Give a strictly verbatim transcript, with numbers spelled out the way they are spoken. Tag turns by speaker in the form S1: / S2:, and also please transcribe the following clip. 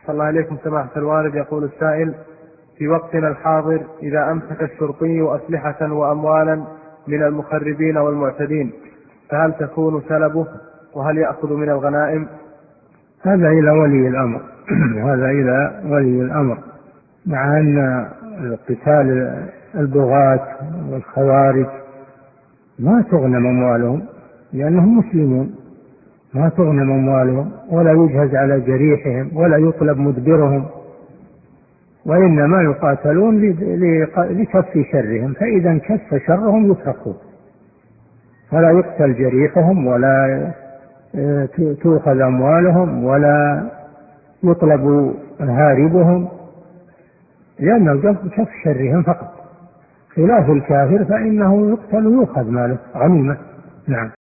S1: أحسن الله إليكم سماحة الوالد. يقول السائل: في وقتنا الحاضر إذا أمسك الشرطي أسلحة وأموالا من المخربين والمعتدين فهل تكون سلبه وهل يأخذ من الغنائم؟
S2: هذا إلى ولي الأمر هذا إلى ولي الأمر، مع أن قتال البغاة والخوارج ما تغنم أموالهم لأنهم مسلمون، ما تغنم أموالهم ولا يجهز على جريحهم ولا يطلب مدبرهم، وإنما يقاتلون لكف شرهم، فإذا انكف شرهم يتركون، فلا يقتل جريحهم ولا تؤخذ أموالهم ولا يطلب هاربهم، لأن القصد كف شرهم فقط، خلاف الكافر فإنه يقتل ويؤخذ ماله غنيمة. نعم.